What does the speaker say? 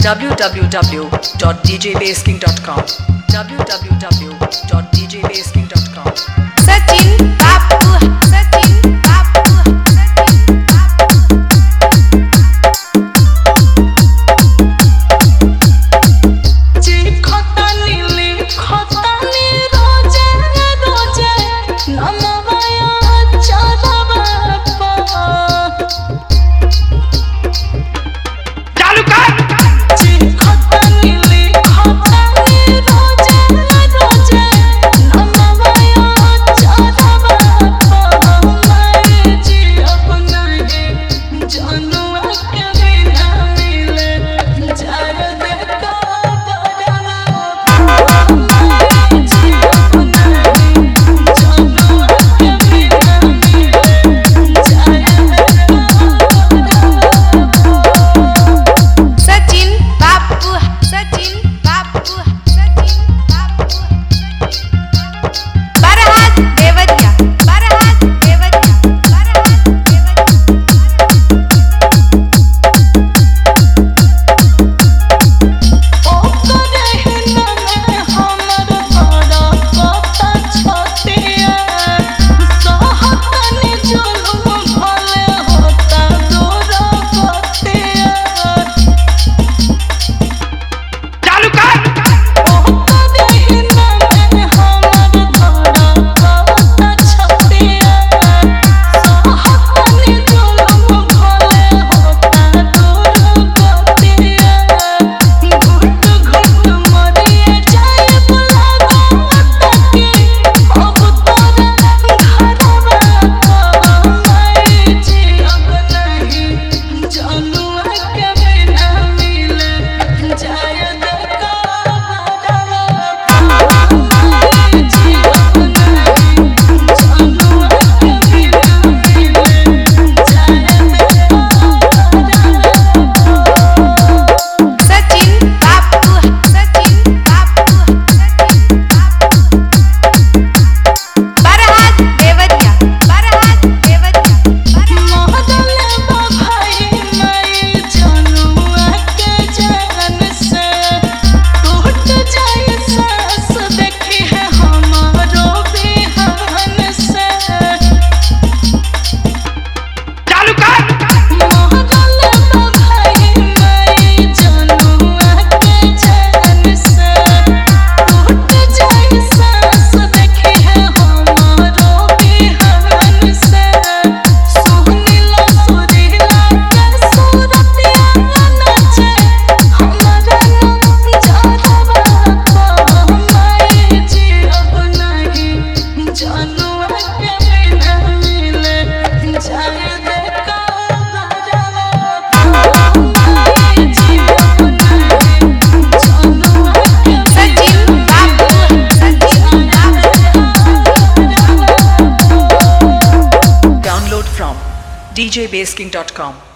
www.djbasking.com www.djbasking.com Sachin Babu, Sachin Babu, Sachin Babu. जी खतानी खतानी रोजे रोजे नमवाया चलवा चालू कर जी खतानी रोजे रोजे नमवाया चलवा मैं जी अपना ही जानवा के बिना मिले जार देखा Sachin Babu, Sachin Babu, Sachin Babu. Farhad Devadia, Farhad Devadia, Farhad चालू कर Sachin Babu, Sachin Babu, Sachin Babu. Farhad Devadia, Farhad Devadia, Farhad. चालू कर Sachin Babu, Sachin Babu. Download from djbasking.com